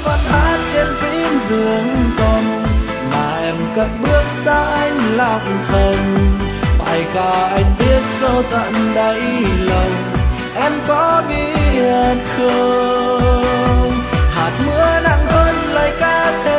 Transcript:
vẫn hát trên phím giường tông, mà em cất bước xa anh lặng thầm. Phải cả anh biết sâu tận đáy lòng, em có biết không? Hạt mưa nặng hơn lời ca.